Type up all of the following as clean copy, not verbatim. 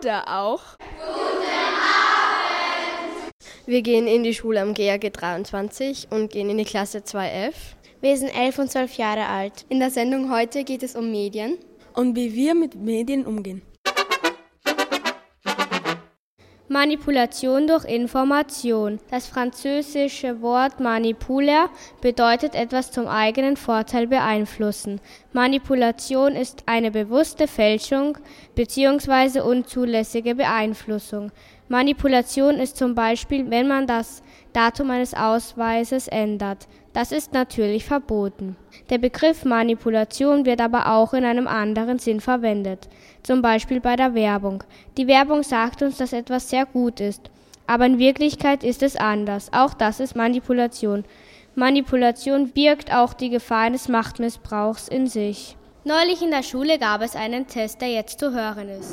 Heute auch. Wir gehen in die Schule am GAG 23 und gehen in die Klasse 2F. Wir sind 11 und 12 Jahre alt. In der Sendung heute geht es um Medien. Und wie wir mit Medien umgehen. Manipulation durch Information. Das französische Wort manipuler bedeutet etwas zum eigenen Vorteil beeinflussen. Manipulation ist eine bewusste Fälschung bzw. unzulässige Beeinflussung. Manipulation ist zum Beispiel, wenn man das Datum eines Ausweises ändert. Das ist natürlich verboten. Der Begriff Manipulation wird aber auch in einem anderen Sinn verwendet, zum Beispiel bei der Werbung. Die Werbung sagt uns, dass etwas sehr gut ist, aber in Wirklichkeit ist es anders. Auch das ist Manipulation. Manipulation birgt auch die Gefahr eines Machtmissbrauchs in sich. Neulich in der Schule gab es einen Test, der jetzt zu hören ist.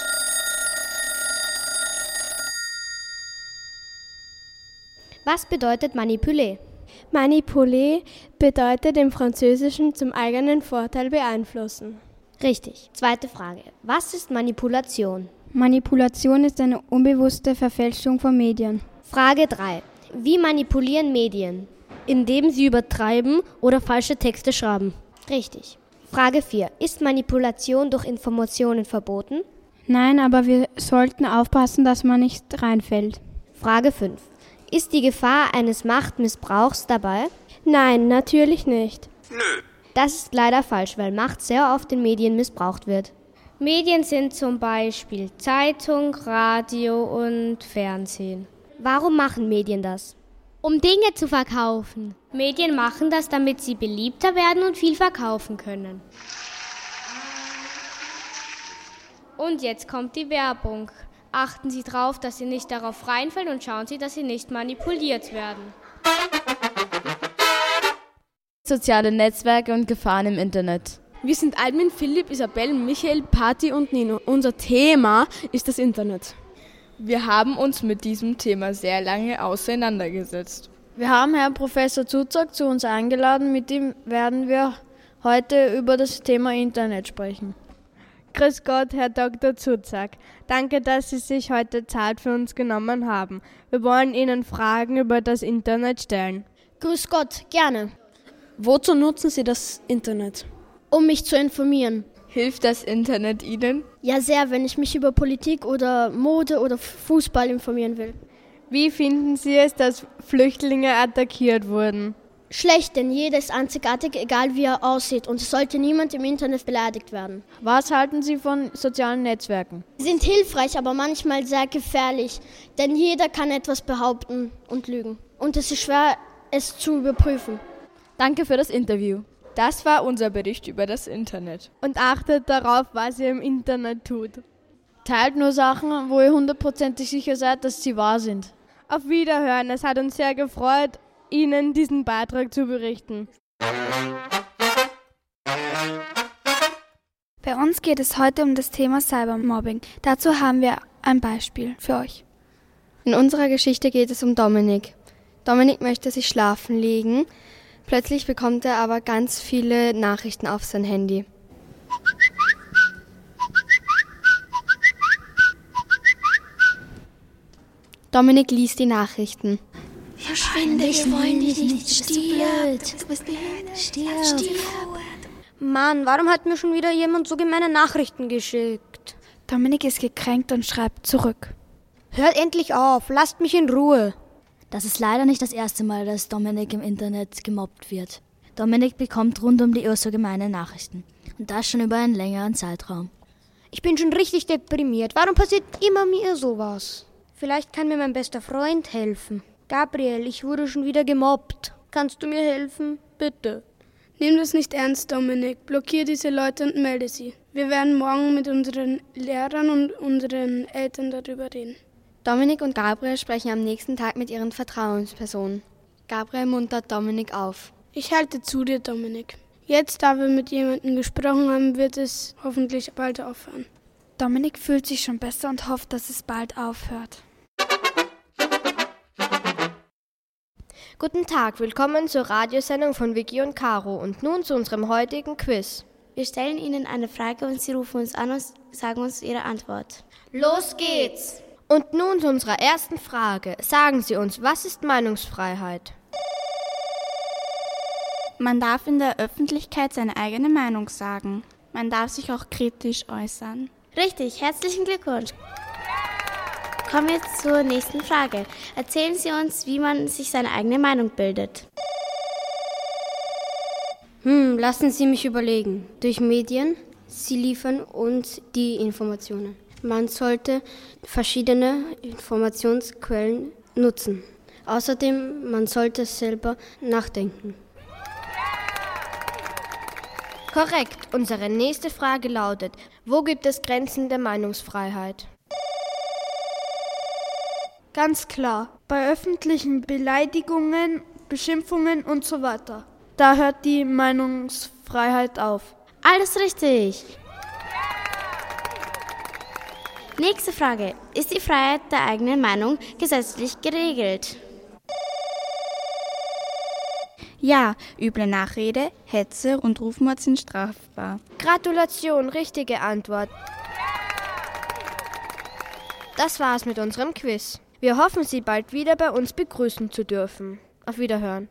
Was bedeutet manipuler? Manipuler bedeutet im Französischen zum eigenen Vorteil beeinflussen. Richtig. Zweite Frage. Was ist Manipulation? Manipulation ist eine unbewusste Verfälschung von Medien. Frage 3. Wie manipulieren Medien? Indem sie übertreiben oder falsche Texte schreiben. Richtig. Frage 4. Ist Manipulation durch Informationen verboten? Nein, aber wir sollten aufpassen, dass man nicht reinfällt. Frage 5. Ist die Gefahr eines Machtmissbrauchs dabei? Nein, natürlich nicht. Nö. Das ist leider falsch, weil Macht sehr oft in Medien missbraucht wird. Medien sind zum Beispiel Zeitung, Radio und Fernsehen. Warum machen Medien das? Um Dinge zu verkaufen. Medien machen das, damit sie beliebter werden und viel verkaufen können. Und jetzt kommt die Werbung. Achten Sie darauf, dass Sie nicht darauf reinfallen und schauen Sie, dass Sie nicht manipuliert werden. Soziale Netzwerke und Gefahren im Internet. Wir sind Albin, Philipp, Isabel, Michael, Patti und Nino. Unser Thema ist das Internet. Wir haben uns mit diesem Thema sehr lange auseinandergesetzt. Wir haben Herrn Professor Zuzak zu uns eingeladen. Mit ihm werden wir heute über das Thema Internet sprechen. Grüß Gott, Herr Dr. Zuzak. Danke, dass Sie sich heute Zeit für uns genommen haben. Wir wollen Ihnen Fragen über das Internet stellen. Grüß Gott, gerne. Wozu nutzen Sie das Internet? Um mich zu informieren. Hilft das Internet Ihnen? Ja, sehr, wenn ich mich über Politik oder Mode oder Fußball informieren will. Wie finden Sie es, dass Flüchtlinge attackiert wurden? Schlecht, denn jeder ist einzigartig, egal wie er aussieht. Und es sollte niemand im Internet beleidigt werden. Was halten Sie von sozialen Netzwerken? Sie sind hilfreich, aber manchmal sehr gefährlich. Denn jeder kann etwas behaupten und lügen. Und es ist schwer, es zu überprüfen. Danke für das Interview. Das war unser Bericht über das Internet. Und achtet darauf, was ihr im Internet tut. Teilt nur Sachen, wo ihr 100% sicher seid, dass sie wahr sind. Auf Wiederhören, es hat uns sehr gefreut, Ihnen diesen Beitrag zu berichten. Bei uns geht es heute um das Thema Cybermobbing. Dazu haben wir ein Beispiel für euch. In unserer Geschichte geht es um Dominik. Dominik möchte sich schlafen legen. Plötzlich bekommt er aber ganz viele Nachrichten auf sein Handy. Dominik liest die Nachrichten. Verschwinde, wir wollen dich nicht. Stirbt. Du bist behindert. Stirbt. Mann, warum hat mir schon wieder jemand so gemeine Nachrichten geschickt? Dominik ist gekränkt und schreibt zurück. Hört endlich auf, lasst mich in Ruhe. Das ist leider nicht das erste Mal, dass Dominik im Internet gemobbt wird. Dominik bekommt rund um die Uhr so gemeine Nachrichten. Und das schon über einen längeren Zeitraum. Ich bin schon richtig deprimiert. Warum passiert immer mir sowas? Vielleicht kann mir mein bester Freund helfen. Gabriel, ich wurde schon wieder gemobbt. Kannst du mir helfen? Bitte. Nimm das nicht ernst, Dominik. Blockier diese Leute und melde sie. Wir werden morgen mit unseren Lehrern und unseren Eltern darüber reden. Dominik und Gabriel sprechen am nächsten Tag mit ihren Vertrauenspersonen. Gabriel muntert Dominik auf. Ich halte zu dir, Dominik. Jetzt, da wir mit jemandem gesprochen haben, wird es hoffentlich bald aufhören. Dominik fühlt sich schon besser und hofft, dass es bald aufhört. Guten Tag, willkommen zur Radiosendung von Vicky und Caro und nun zu unserem heutigen Quiz. Wir stellen Ihnen eine Frage und Sie rufen uns an und sagen uns Ihre Antwort. Los geht's! Und nun zu unserer ersten Frage. Sagen Sie uns, was ist Meinungsfreiheit? Man darf in der Öffentlichkeit seine eigene Meinung sagen. Man darf sich auch kritisch äußern. Richtig, herzlichen Glückwunsch. Kommen wir zur nächsten Frage. Erzählen Sie uns, wie man sich seine eigene Meinung bildet. Lassen Sie mich überlegen. Durch Medien, sie liefern uns die Informationen. Man sollte verschiedene Informationsquellen nutzen. Außerdem, man sollte selber nachdenken. Korrekt. Unsere nächste Frage lautet, wo gibt es Grenzen der Meinungsfreiheit? Ganz klar, bei öffentlichen Beleidigungen, Beschimpfungen und so weiter. Da hört die Meinungsfreiheit auf. Alles richtig. Nächste Frage. Ist die Freiheit der eigenen Meinung gesetzlich geregelt? Ja, üble Nachrede, Hetze und Rufmord sind strafbar. Gratulation, richtige Antwort. Das war's mit unserem Quiz. Wir hoffen, Sie bald wieder bei uns begrüßen zu dürfen. Auf Wiederhören.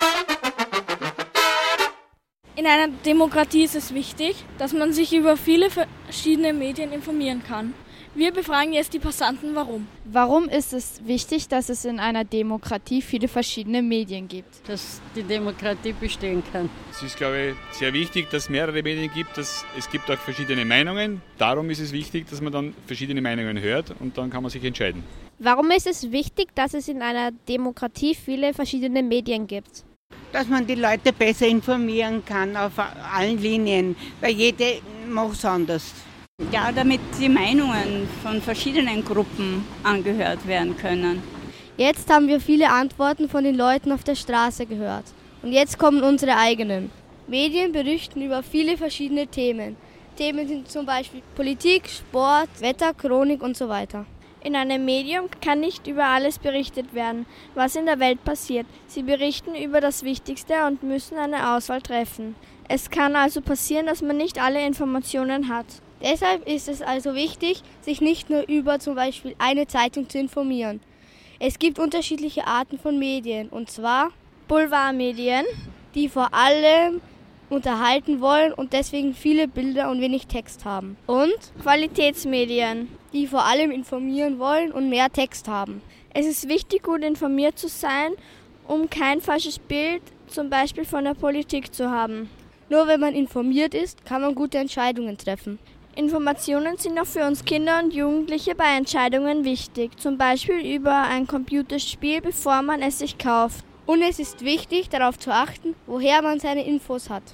In einer Demokratie ist es wichtig, dass man sich über viele verschiedene Medien informieren kann. Wir befragen jetzt die Passanten, warum. Warum ist es wichtig, dass es in einer Demokratie viele verschiedene Medien gibt? Dass die Demokratie bestehen kann. Es ist, glaube ich, sehr wichtig, dass es mehrere Medien gibt. Es gibt auch verschiedene Meinungen. Darum ist es wichtig, dass man dann verschiedene Meinungen hört und dann kann man sich entscheiden. Warum ist es wichtig, dass es in einer Demokratie viele verschiedene Medien gibt? Dass man die Leute besser informieren kann auf allen Linien, weil jeder macht es anders. Ja, damit die Meinungen von verschiedenen Gruppen angehört werden können. Jetzt haben wir viele Antworten von den Leuten auf der Straße gehört. Und jetzt kommen unsere eigenen. Medien berichten über viele verschiedene Themen. Themen sind zum Beispiel Politik, Sport, Wetter, Chronik und so weiter. In einem Medium kann nicht über alles berichtet werden, was in der Welt passiert. Sie berichten über das Wichtigste und müssen eine Auswahl treffen. Es kann also passieren, dass man nicht alle Informationen hat. Deshalb ist es also wichtig, sich nicht nur über zum Beispiel eine Zeitung zu informieren. Es gibt unterschiedliche Arten von Medien, und zwar Boulevardmedien, die vor allem unterhalten wollen und deswegen viele Bilder und wenig Text haben. Und Qualitätsmedien, die vor allem informieren wollen und mehr Text haben. Es ist wichtig, gut informiert zu sein, um kein falsches Bild zum Beispiel von der Politik zu haben. Nur wenn man informiert ist, kann man gute Entscheidungen treffen. Informationen sind auch für uns Kinder und Jugendliche bei Entscheidungen wichtig, zum Beispiel über ein Computerspiel, bevor man es sich kauft. Und es ist wichtig, darauf zu achten, woher man seine Infos hat.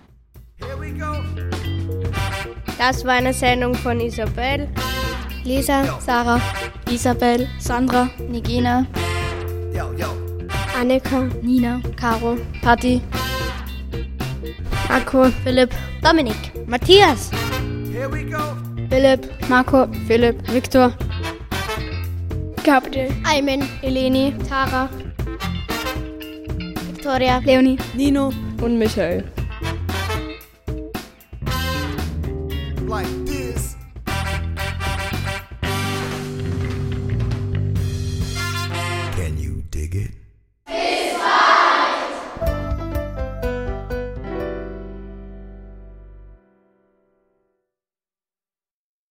Das war eine Sendung von Isabel, Lisa, Sarah, Isabel, Sandra, Nigina, Annika, Nina, Caro, Patti, Marco, Philipp, Dominik, Matthias, Philipp, Marco, Philipp, Viktor, Gabriel, Aymen, Eleni, Tara, Victoria, Leonie, Nino und Michael. Like this.